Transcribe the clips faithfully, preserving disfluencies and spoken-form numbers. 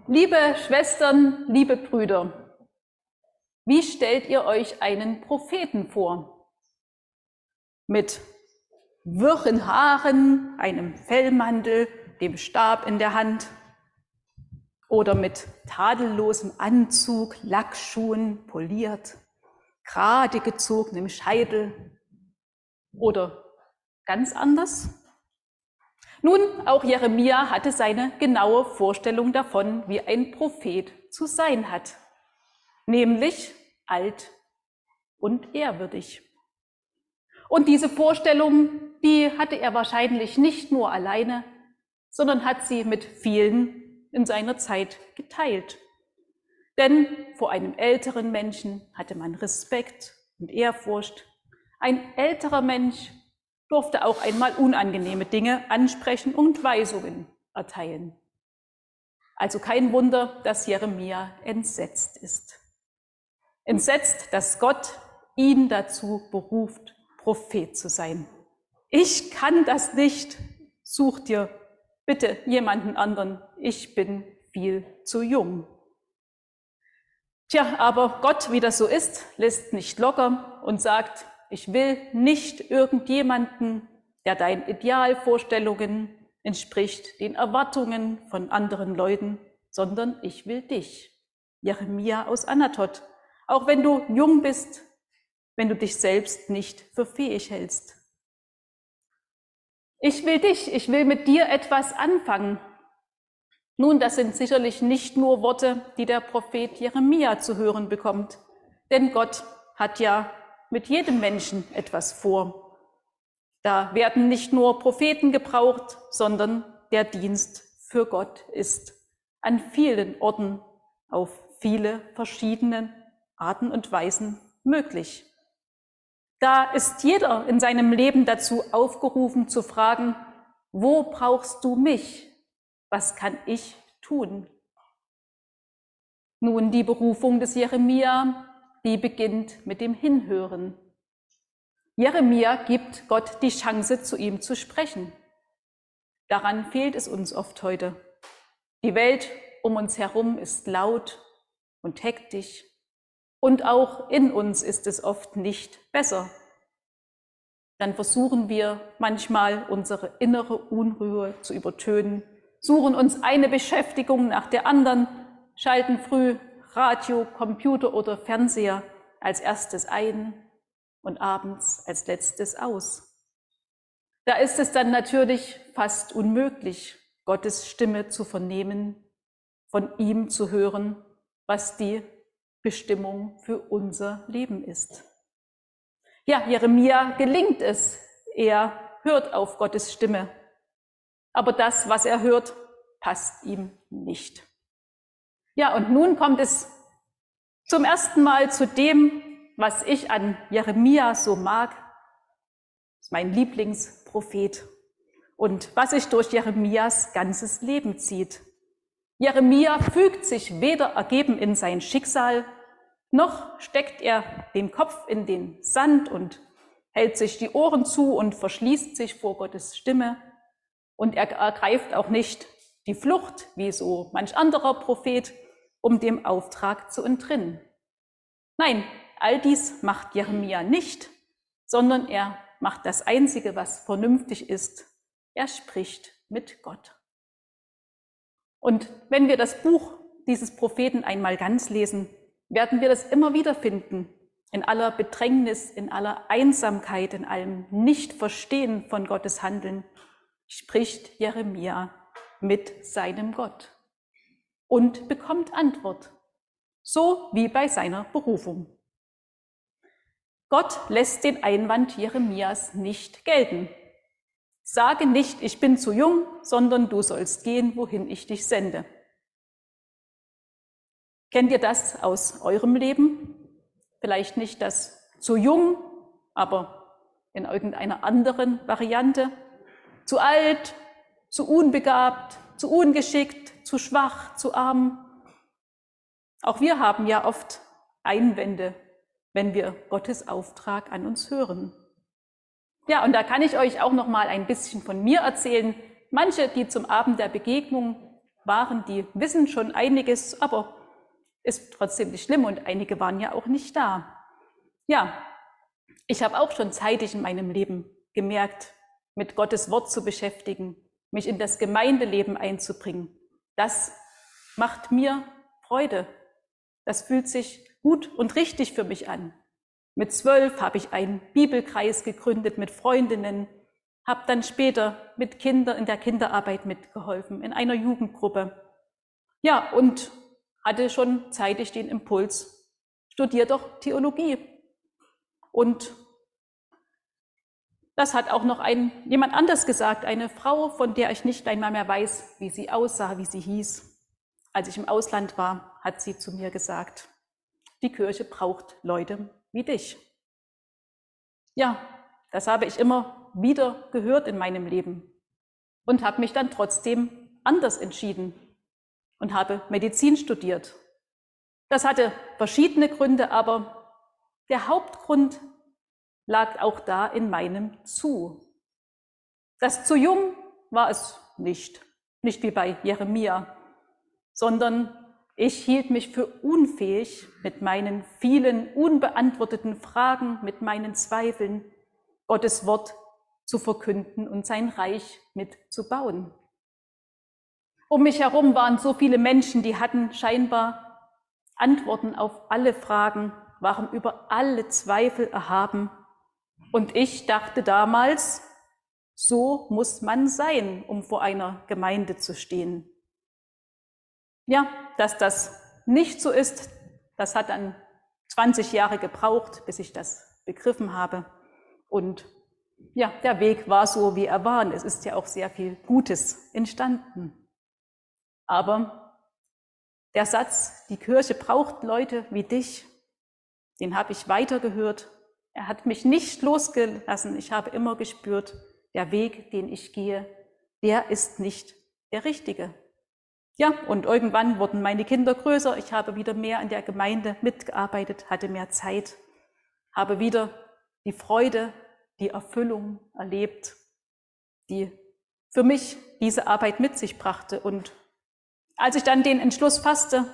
Liebe Schwestern, liebe Brüder, wie stellt ihr euch einen Propheten vor? Mit wirren Haaren, einem Fellmantel, dem Stab in der Hand oder mit tadellosem Anzug, Lackschuhen, poliert, gerade gezogenem Scheitel oder ganz anders? Nun, auch Jeremia hatte seine genaue Vorstellung davon, wie ein Prophet zu sein hat, nämlich alt und ehrwürdig. Und diese Vorstellung, die hatte er wahrscheinlich nicht nur alleine, sondern hat sie mit vielen in seiner Zeit geteilt. Denn vor einem älteren Menschen hatte man Respekt und Ehrfurcht. Ein älterer Mensch durfte auch einmal unangenehme Dinge ansprechen und Weisungen erteilen. Also kein Wunder, dass Jeremia entsetzt ist. Entsetzt, dass Gott ihn dazu beruft, Prophet zu sein. Ich kann das nicht, such dir bitte jemanden anderen, ich bin viel zu jung. Tja, aber Gott, wie das so ist, lässt nicht locker und sagt, ich will nicht irgendjemanden, der deinen Idealvorstellungen entspricht, den Erwartungen von anderen Leuten, sondern ich will dich, Jeremia aus Anatot, auch wenn du jung bist, wenn du dich selbst nicht für fähig hältst. Ich will dich, ich will mit dir etwas anfangen. Nun, das sind sicherlich nicht nur Worte, die der Prophet Jeremia zu hören bekommt, denn Gott hat ja mit jedem Menschen etwas vor. Da werden nicht nur Propheten gebraucht, sondern der Dienst für Gott ist an vielen Orten auf viele verschiedene Arten und Weisen möglich. Da ist jeder in seinem Leben dazu aufgerufen zu fragen, wo brauchst du mich? Was kann ich tun? Nun, die Berufung des Jeremia, die beginnt mit dem Hinhören. Jeremia gibt Gott die Chance, zu ihm zu sprechen. Daran fehlt es uns oft heute. Die Welt um uns herum ist laut und hektisch und auch in uns ist es oft nicht besser. Dann versuchen wir manchmal unsere innere Unruhe zu übertönen, suchen uns eine Beschäftigung nach der anderen, schalten früh Radio, Computer oder Fernseher als erstes ein und abends als letztes aus. Da ist es dann natürlich fast unmöglich, Gottes Stimme zu vernehmen, von ihm zu hören, was die Bestimmung für unser Leben ist. Ja, Jeremia gelingt es, er hört auf Gottes Stimme, aber das, was er hört, passt ihm nicht. Ja, und nun kommt es zum ersten Mal zu dem, was ich an Jeremia so mag. Das ist mein Lieblingsprophet und was sich durch Jeremias ganzes Leben zieht. Jeremia fügt sich weder ergeben in sein Schicksal, noch steckt er den Kopf in den Sand und hält sich die Ohren zu und verschließt sich vor Gottes Stimme. Und er ergreift auch nicht die Flucht, wie so manch anderer Prophet, um dem Auftrag zu entrinnen. Nein, all dies macht Jeremia nicht, sondern er macht das Einzige, was vernünftig ist. Er spricht mit Gott. Und wenn wir das Buch dieses Propheten einmal ganz lesen, werden wir das immer wieder finden. In aller Bedrängnis, in aller Einsamkeit, in allem Nichtverstehen von Gottes Handeln spricht Jeremia mit seinem Gott und bekommt Antwort, so wie bei seiner Berufung. Gott lässt den Einwand Jeremias nicht gelten. Sage nicht, ich bin zu jung, sondern du sollst gehen, wohin ich dich sende. Kennt ihr das aus eurem Leben? Vielleicht nicht das zu jung, aber in irgendeiner anderen Variante. Zu alt, zu unbegabt, zu ungeschickt, zu schwach, zu arm. Auch wir haben ja oft Einwände, wenn wir Gottes Auftrag an uns hören. Ja, und da kann ich euch auch noch mal ein bisschen von mir erzählen. Manche, die zum Abend der Begegnung waren, die wissen schon einiges, aber ist trotzdem nicht schlimm und einige waren ja auch nicht da. Ja, ich habe auch schon zeitig in meinem Leben gemerkt, mit Gottes Wort zu beschäftigen, mich in das Gemeindeleben einzubringen. Das macht mir Freude. Das fühlt sich gut und richtig für mich an. Mit zwölf habe ich einen Bibelkreis gegründet mit Freundinnen, habe dann später mit Kindern in der Kinderarbeit mitgeholfen, in einer Jugendgruppe. Ja, und hatte schon zeitig den Impuls, studier doch Theologie. Und das hat auch noch ein, jemand anders gesagt, eine Frau, von der ich nicht einmal mehr weiß, wie sie aussah, wie sie hieß. Als ich im Ausland war, hat sie zu mir gesagt, die Kirche braucht Leute wie dich. Ja, das habe ich immer wieder gehört in meinem Leben und habe mich dann trotzdem anders entschieden und habe Medizin studiert. Das hatte verschiedene Gründe, aber der Hauptgrund lag auch da in meinem Zu. Das zu jung war es nicht, nicht wie bei Jeremia, sondern ich hielt mich für unfähig, mit meinen vielen unbeantworteten Fragen, mit meinen Zweifeln, Gottes Wort zu verkünden und sein Reich mitzubauen. Um mich herum waren so viele Menschen, die hatten scheinbar Antworten auf alle Fragen, waren über alle Zweifel erhaben. Und ich dachte damals, so muss man sein, um vor einer Gemeinde zu stehen. Ja, dass das nicht so ist, das hat dann zwanzig Jahre gebraucht, bis ich das begriffen habe. Und ja, der Weg war so, wie er war. Und es ist ja auch sehr viel Gutes entstanden. Aber der Satz, die Kirche braucht Leute wie dich, den habe ich weitergehört. Er hat mich nicht losgelassen. Ich habe immer gespürt, der Weg, den ich gehe, der ist nicht der richtige. Ja, und irgendwann wurden meine Kinder größer. Ich habe wieder mehr in der Gemeinde mitgearbeitet, hatte mehr Zeit, habe wieder die Freude, die Erfüllung erlebt, die für mich diese Arbeit mit sich brachte. Und als ich dann den Entschluss fasste,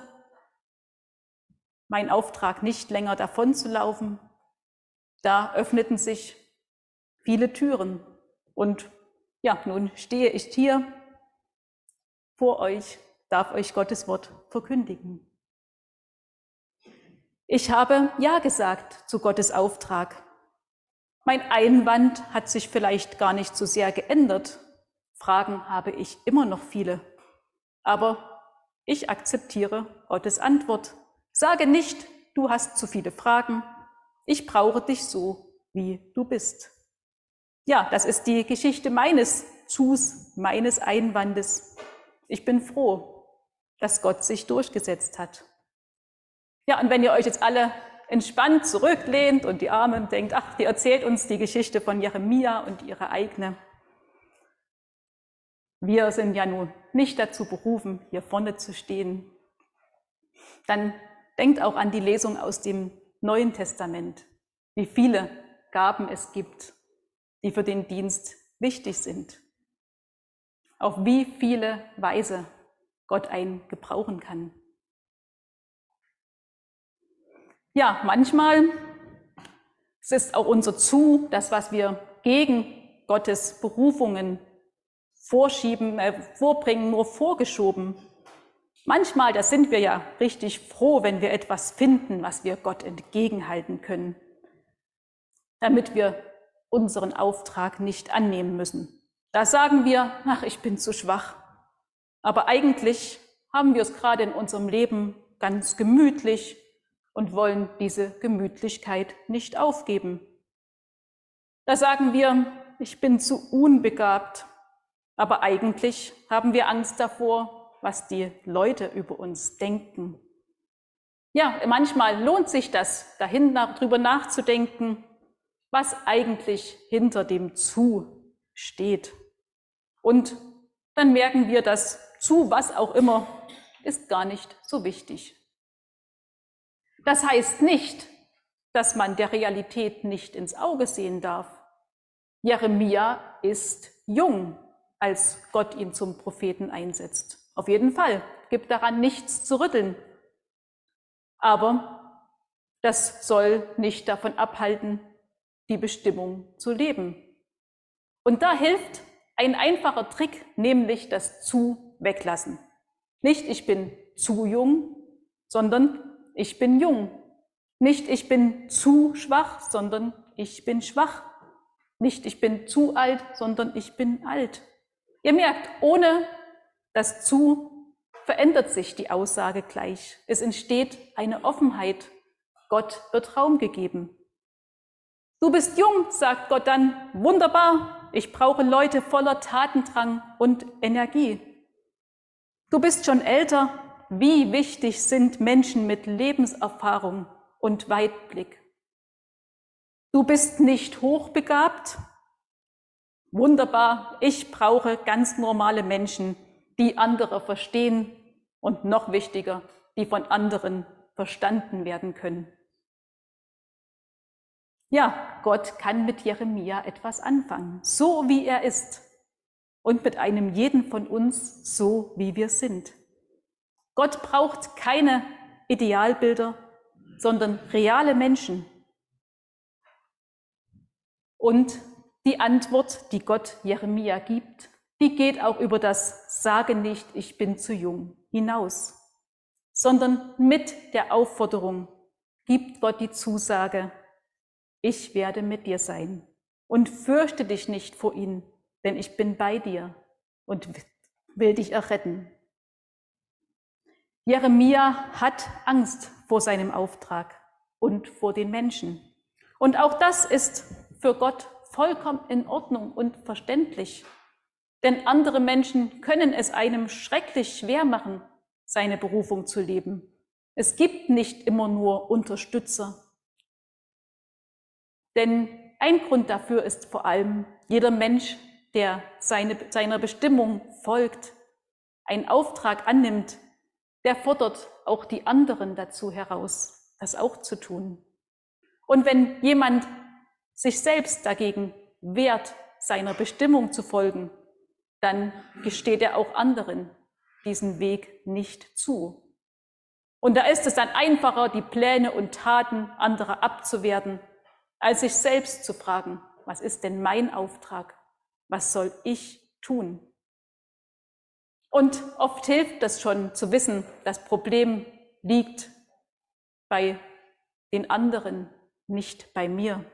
mein Auftrag nicht länger davonzulaufen, da öffneten sich viele Türen. Und ja, nun stehe ich hier vor euch, darf euch Gottes Wort verkündigen. Ich habe Ja gesagt zu Gottes Auftrag. Mein Einwand hat sich vielleicht gar nicht so sehr geändert. Fragen habe ich immer noch viele. Aber ich akzeptiere Gottes Antwort. Sage nicht, du hast zu viele Fragen. Ich brauche dich so, wie du bist. Ja, das ist die Geschichte meines Zus, meines Einwandes. Ich bin froh, dass Gott sich durchgesetzt hat. Ja, und wenn ihr euch jetzt alle entspannt zurücklehnt und die Arme denkt, ach, die erzählt uns die Geschichte von Jeremia und ihre eigene. Wir sind ja nun nicht dazu berufen, hier vorne zu stehen. Dann denkt auch an die Lesung aus dem Neuen Testament, wie viele Gaben es gibt, die für den Dienst wichtig sind. Auf wie viele Weise Gott einen gebrauchen kann. Ja, manchmal es ist auch unser Zu, das, was wir gegen Gottes Berufungen vorschieben, äh, vorbringen, nur vorgeschoben. Manchmal, da sind wir ja richtig froh, wenn wir etwas finden, was wir Gott entgegenhalten können, damit wir unseren Auftrag nicht annehmen müssen. Da sagen wir, ach, ich bin zu schwach. Aber eigentlich haben wir es gerade in unserem Leben ganz gemütlich und wollen diese Gemütlichkeit nicht aufgeben. Da sagen wir, ich bin zu unbegabt. Aber eigentlich haben wir Angst davor, was die Leute über uns denken. Ja, manchmal lohnt sich das, dahin darüber nachzudenken, was eigentlich hinter dem Zu steht. Und dann merken wir, dass zu was auch immer ist gar nicht so wichtig. Das heißt nicht, dass man der Realität nicht ins Auge sehen darf. Jeremia ist jung, als Gott ihn zum Propheten einsetzt. Auf jeden Fall, gibt daran nichts zu rütteln. Aber das soll nicht davon abhalten, die Bestimmung zu leben. Und da hilft ein einfacher Trick, nämlich das zu weglassen. Nicht ich bin zu jung, sondern ich bin jung. Nicht ich bin zu schwach, sondern ich bin schwach. Nicht ich bin zu alt, sondern ich bin alt. Ihr merkt, ohne das zu verändert sich die Aussage gleich. Es entsteht eine Offenheit. Gott wird Raum gegeben. Du bist jung, sagt Gott dann, wunderbar, ich brauche Leute voller Tatendrang und Energie. Du bist schon älter, wie wichtig sind Menschen mit Lebenserfahrung und Weitblick. Du bist nicht hochbegabt, wunderbar, ich brauche ganz normale Menschen, die andere verstehen und noch wichtiger, die von anderen verstanden werden können. Ja, Gott kann mit Jeremia etwas anfangen, so wie er ist und mit einem jeden von uns, so wie wir sind. Gott braucht keine Idealbilder, sondern reale Menschen. Und die Antwort, die Gott Jeremia gibt, die geht auch über das Sage nicht, ich bin zu jung hinaus, sondern mit der Aufforderung gibt Gott die Zusage, ich werde mit dir sein und fürchte dich nicht vor ihnen, denn ich bin bei dir und will dich erretten. Jeremia hat Angst vor seinem Auftrag und vor den Menschen. Und auch das ist für Gott vollkommen in Ordnung und verständlich. Denn andere Menschen können es einem schrecklich schwer machen, seine Berufung zu leben. Es gibt nicht immer nur Unterstützer. Denn ein Grund dafür ist vor allem, jeder Mensch, der seine, seiner Bestimmung folgt, einen Auftrag annimmt, der fordert auch die anderen dazu heraus, das auch zu tun. Und wenn jemand sich selbst dagegen wehrt, seiner Bestimmung zu folgen, dann gesteht er auch anderen diesen Weg nicht zu. Und da ist es dann einfacher, die Pläne und Taten anderer abzuwerten, als sich selbst zu fragen, was ist denn mein Auftrag? Was soll ich tun? Und oft hilft das schon zu wissen, das Problem liegt bei den anderen, nicht bei mir.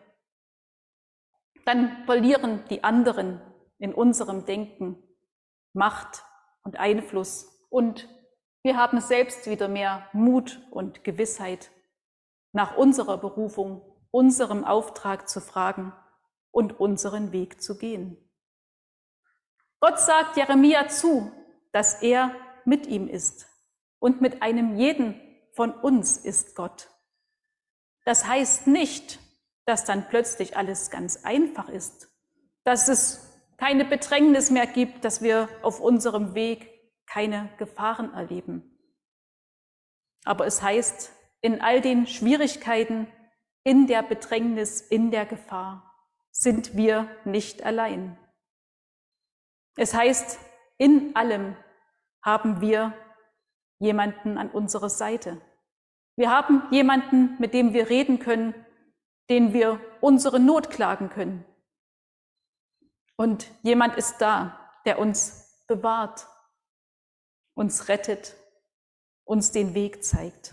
Dann verlieren die anderen in unserem Denken Macht und Einfluss und wir haben selbst wieder mehr Mut und Gewissheit, nach unserer Berufung, unserem Auftrag zu fragen und unseren Weg zu gehen. Gott sagt Jeremia zu, dass er mit ihm ist und mit einem jeden von uns ist Gott. Das heißt nicht, dass dann plötzlich alles ganz einfach ist, dass es keine Bedrängnis mehr gibt, dass wir auf unserem Weg keine Gefahren erleben. Aber es heißt, in all den Schwierigkeiten, in der Bedrängnis, in der Gefahr, sind wir nicht allein. Es heißt, in allem haben wir jemanden an unserer Seite. Wir haben jemanden, mit dem wir reden können, den wir unsere Not klagen können. Und jemand ist da, der uns bewahrt, uns rettet, uns den Weg zeigt.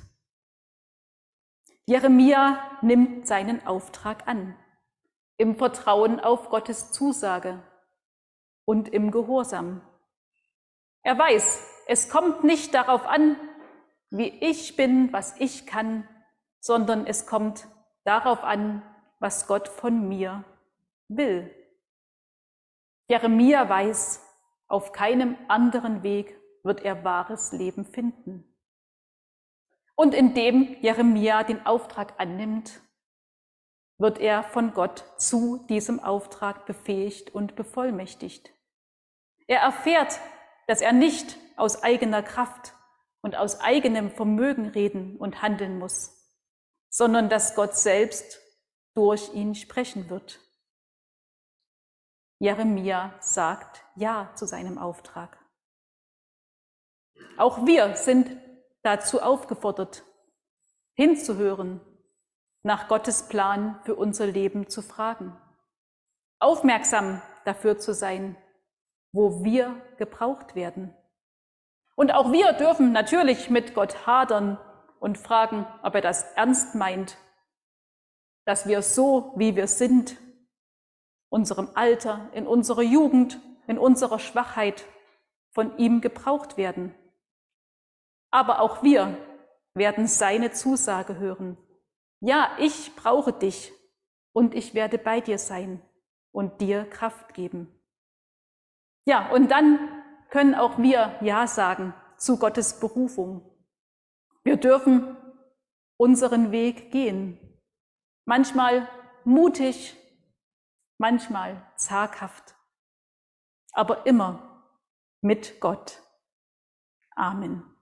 Jeremia nimmt seinen Auftrag an, im Vertrauen auf Gottes Zusage und im Gehorsam. Er weiß, es kommt nicht darauf an, wie ich bin, was ich kann, sondern es kommt darauf an, was Gott von mir will. Jeremia weiß, auf keinem anderen Weg wird er wahres Leben finden. Und indem Jeremia den Auftrag annimmt, wird er von Gott zu diesem Auftrag befähigt und bevollmächtigt. Er erfährt, dass er nicht aus eigener Kraft und aus eigenem Vermögen reden und handeln muss, sondern dass Gott selbst durch ihn sprechen wird. Jeremia sagt Ja zu seinem Auftrag. Auch wir sind dazu aufgefordert, hinzuhören, nach Gottes Plan für unser Leben zu fragen, aufmerksam dafür zu sein, wo wir gebraucht werden. Und auch wir dürfen natürlich mit Gott hadern und fragen, ob er das ernst meint, dass wir so, wie wir sind, unserem Alter, in unserer Jugend, in unserer Schwachheit von ihm gebraucht werden. Aber auch wir werden seine Zusage hören. Ja, ich brauche dich und ich werde bei dir sein und dir Kraft geben. Ja, und dann können auch wir Ja sagen zu Gottes Berufung. Wir dürfen unseren Weg gehen. Manchmal mutig, manchmal zaghaft, aber immer mit Gott. Amen.